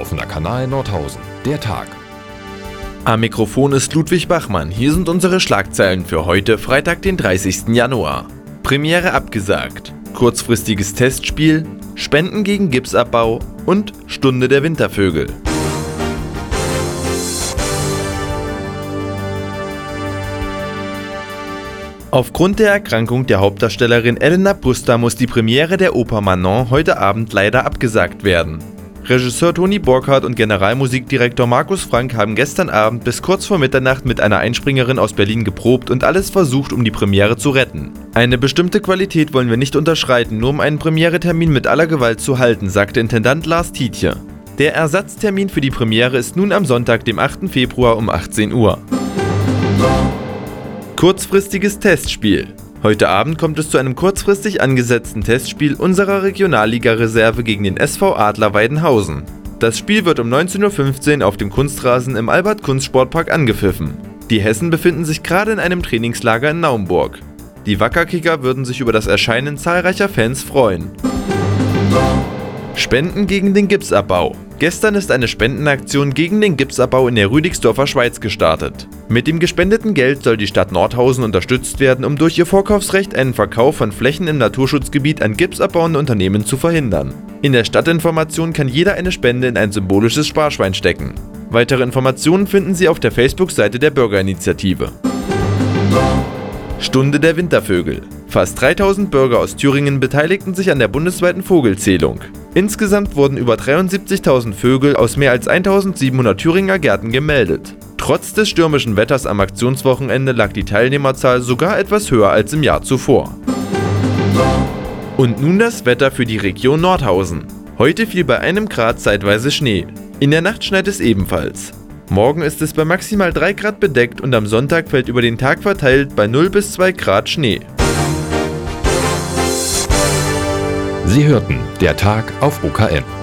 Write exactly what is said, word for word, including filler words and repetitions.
Offener Kanal Nordhausen, der Tag. Am Mikrofon ist Ludwig Bachmann. Hier sind unsere Schlagzeilen für heute, Freitag, den dreißigsten Januar. Premiere abgesagt, kurzfristiges Testspiel, Spenden gegen Gipsabbau und Stunde der Wintervögel. Aufgrund der Erkrankung der Hauptdarstellerin Elena Buster muss die Premiere der Oper Manon heute Abend leider abgesagt werden. Regisseur Toni Borchardt und Generalmusikdirektor Markus Frank haben gestern Abend bis kurz vor Mitternacht mit einer Einspringerin aus Berlin geprobt und alles versucht, um die Premiere zu retten. Eine bestimmte Qualität wollen wir nicht unterschreiten, nur um einen Premieretermin mit aller Gewalt zu halten, sagte Intendant Lars Tiedje. Der Ersatztermin für die Premiere ist nun am Sonntag, dem achten Februar um achtzehn Uhr. Kurzfristiges Testspiel. Heute Abend kommt es zu einem kurzfristig angesetzten Testspiel unserer Regionalliga-Reserve gegen den S V Adler Weidenhausen. Das Spiel wird um neunzehn Uhr fünfzehn Auf dem Kunstrasen im Albert-Kunst-Sportpark angepfiffen. Die Hessen befinden sich gerade in einem Trainingslager in Naumburg. Die Wackerkicker würden sich über das Erscheinen zahlreicher Fans freuen. Spenden gegen den Gipsabbau. Gestern ist eine Spendenaktion gegen den Gipsabbau in der Rüdigsdorfer Schweiz gestartet. Mit dem gespendeten Geld soll die Stadt Nordhausen unterstützt werden, um durch ihr Vorkaufsrecht einen Verkauf von Flächen im Naturschutzgebiet an gipsabbauende Unternehmen zu verhindern. In der Stadtinformation kann jeder eine Spende in ein symbolisches Sparschwein stecken. Weitere Informationen finden Sie auf der Facebook-Seite der Bürgerinitiative. Stunde der Wintervögel. Fast dreitausend Bürger aus Thüringen beteiligten sich an der bundesweiten Vogelzählung. Insgesamt wurden über dreiundsiebzigtausend Vögel aus mehr als eintausendsiebenhundert Thüringer Gärten gemeldet. Trotz des stürmischen Wetters am Aktionswochenende lag die Teilnehmerzahl sogar etwas höher als im Jahr zuvor. Und nun das Wetter für die Region Nordhausen. Heute fiel bei einem Grad zeitweise Schnee. In der Nacht schneit es ebenfalls. Morgen ist es bei maximal drei Grad bedeckt und am Sonntag fällt über den Tag verteilt bei null bis zwei Grad Schnee. Sie hörten der Tag auf O K N.